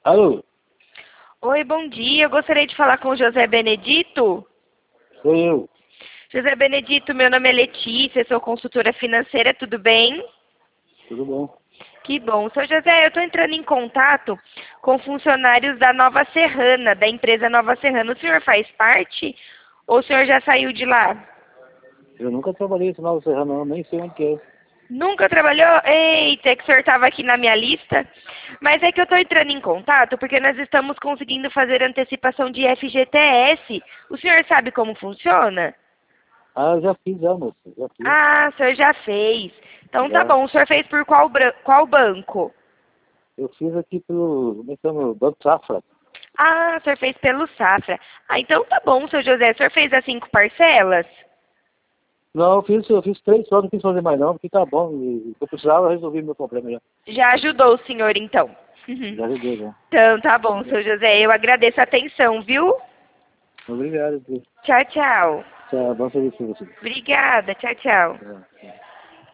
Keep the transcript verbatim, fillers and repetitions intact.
Alô? Oi, bom dia. Eu gostaria de falar com o José Benedito. Sou eu. José Benedito, meu nome é Letícia, sou consultora financeira, tudo bem? Tudo bom? Que bom. Seu José, eu estou entrando em contato com funcionários da Nova Serrana, da empresa Nova Serrana. O senhor faz parte ou o senhor já saiu de lá? Eu nunca trabalhei em Nova Serrana, não, nem sei onde que é. Nunca trabalhou? Eita, é que o senhor estava aqui na minha lista. Mas é que eu estou entrando em contato porque nós estamos conseguindo fazer antecipação de F G T S. O senhor sabe como funciona? Ah, já fiz, já, moça, já fiz. Ah, o senhor já fez. Então tá Já. bom. O senhor fez por qual, bran- qual banco? Eu fiz aqui pelo, como é que chama? Banco Safra. Ah, o senhor fez pelo Safra. Ah, então tá bom, seu José. O senhor fez as cinco parcelas? Não, eu fiz, eu fiz três só, não quis fazer mais não, porque tá bom. E eu precisava resolver meu problema já. Já ajudou o senhor, então. Já ajudei, já. Então tá bom, seu José. Eu agradeço a atenção, viu? Obrigado. Tchau, tchau. Tchau, bom serviço pra você. Obrigada. Tchau, tchau. Tchau, tchau.